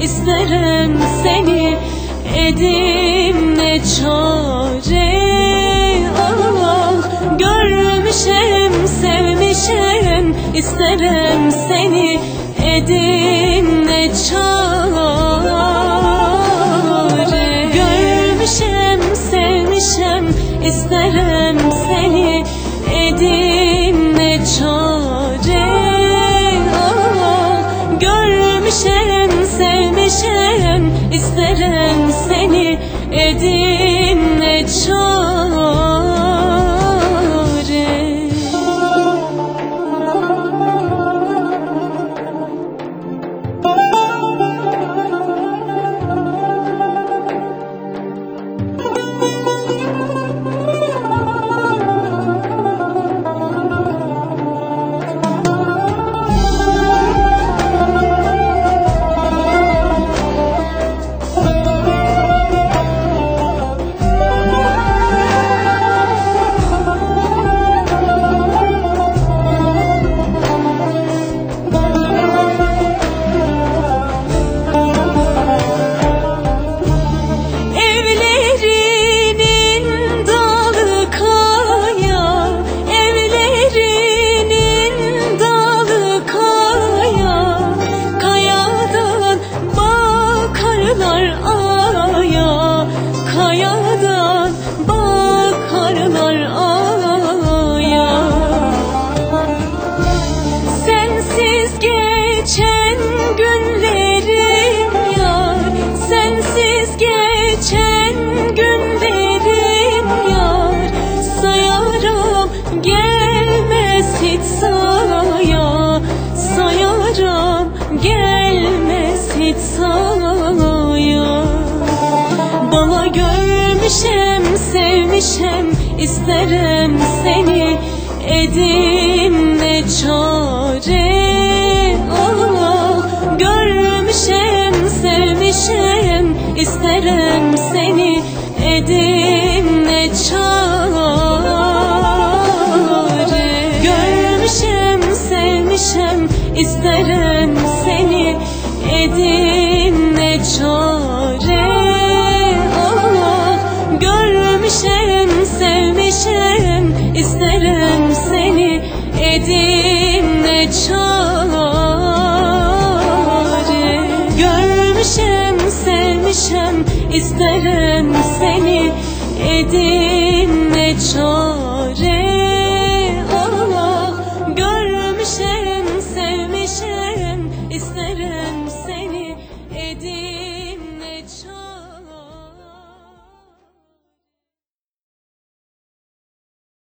isterim seni, edim ne çare. Görmüşem, sevmişem, isterim seni, edim ne çare. Görmüşem, sevmişem, isterim seni, edim ne çare. Görmüşem, sevmişem, isterim seni, edim ne çare. Kayadan bakarlar aya. Sensiz geçen günlerim yar, sensiz geçen günlerim yar. Sayaram gelmez hiç saya, sayaram gelmez hiç saya. Bana görmüşem, sevmişem, isterim seni, edim ne çare. Görmüşem, sevmişem, isterim seni, edim ne çare. Görmüşem, sevmişem, isterim seni, edim ne çare. Görmüşem, sevmişem, isterim seni, edim ne çare. Görmüşem, sevmişem, isterim seni, edim